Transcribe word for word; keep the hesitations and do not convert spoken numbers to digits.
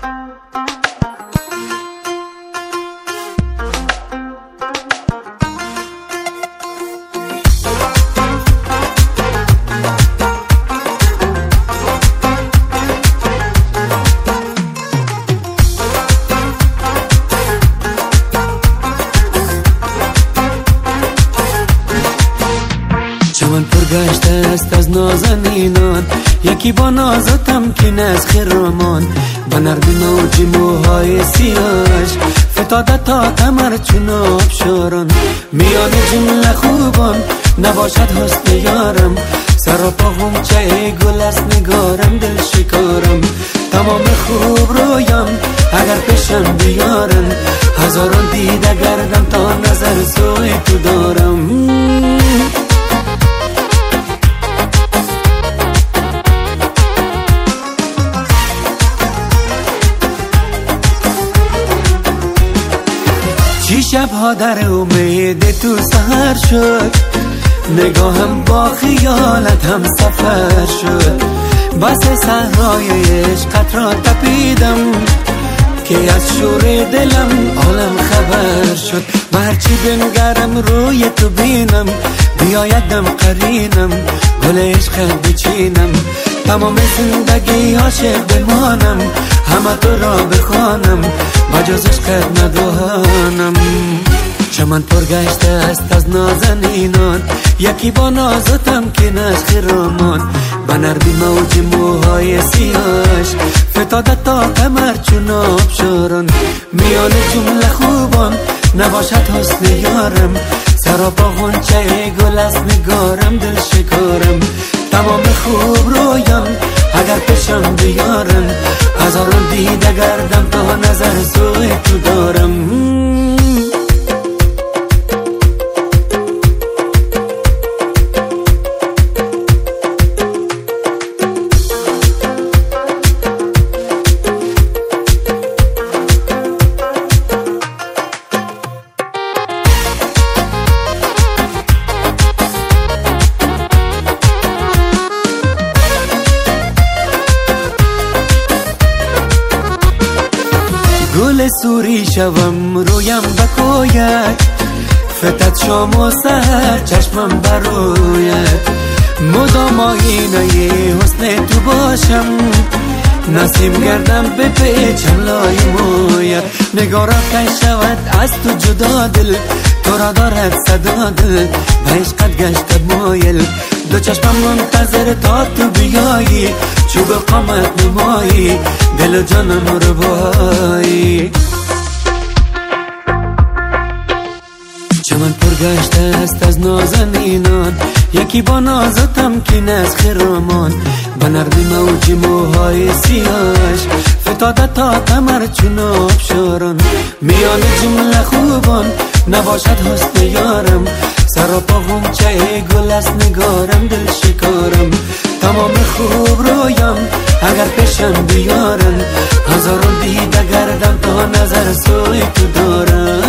چمن پر گشته است از نازنینان، یکی با نازتم که از خرامان. با نرمی موج موهای سیاهش فتاده تا کمر چون آبشاران. میان جمله خوبان نباشد حسن یارم، سراپا غنچه گل است نگارم دل شکارم. تمام خوب رویم اگر پیشم بیارن، هزاران دیده گردم تا نظر سوی تو دارم. چی شبها در امید تو سهر شد، نگاهم با خیالت هم سفر شد. بس صحرای عشقت را تپیدم که از شور دلم عالم خبر شد. و هرچی بنگرم روی تو بینم، بیایدم قرینم گل عشقت بچینم. تمام زندگی عاشق بمانم، همه تو را بخوانم بجز عشقت ندانم. چمن پر گشته است از نازنینان، یکی با نازتم که از خرامان. با نرمی موج موهای سیاهش فتاده تا کمر چون آبشاران. میان جمله خوبان نباشد حسن یارم، سراپا غنچه گل است نگارم دل شکارم. تمام خوب رویم اگر پیشم بیارن، هزاران دیده گردم تا نظر سوی تو دارم. گل سوری شوم رویم بکوید، فتد شام و سحر چشمم بروید. مدام آینه حسن تو باشم، نسیم گردم به پیچم لای موید. نگارا کن شود از تو جدا دل، تو را دارد صدا دل به عشقت گشت مایل. دو چشمم منتظر تا تو بیایی، چوب قامت نمایی دل و جانم رو بایی. چمن پر گشته است از نازنینان، یکی با نازتم که از خرامان. با نرمی موج موهای سیاهش فتاده تا کمر چون آبشاران. میان جمله خوبان نباشد حسن یارم، سراپا غنچه گل است نگارم دل شکارم. تمام خوب رویم اگر پیشم بیارن، هزاران دیده گردم تا نظر سوی تو دارم.